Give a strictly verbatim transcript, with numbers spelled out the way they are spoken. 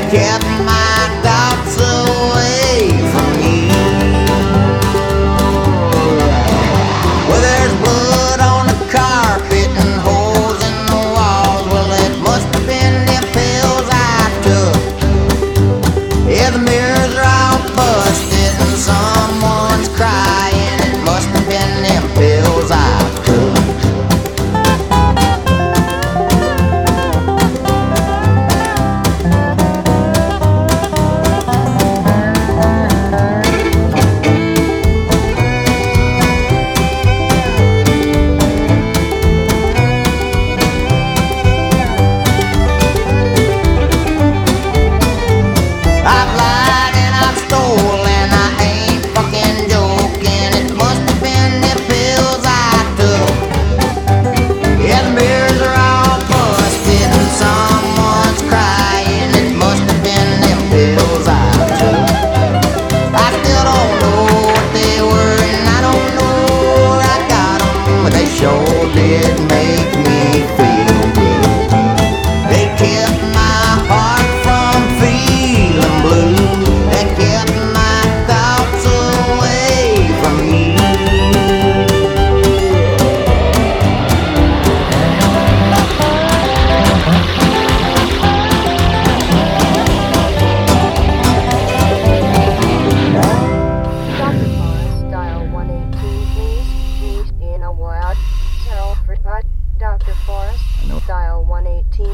kept my thoughts away from you. Well, there's blood on the carpet and holes in the walls. Well, it must have been the pills I took. Yeah, the mirrors are all busted and someone's crying. It must have been them pills I took. I've lied and I've stolen, I ain't fucking joking. It must have been the pills I took. Yeah, the mirrors are all busted and someone's crying. It must have been them pills I took. I still don't know what they were and I don't know where I got them, but they sure did make me feel good. They kept my heart from feeling blue. They kept my thoughts away from you. Doctor Forrest, dial one eighteen, please. Please, in a word. Tell for Doctor Forrest, dial one eighteen.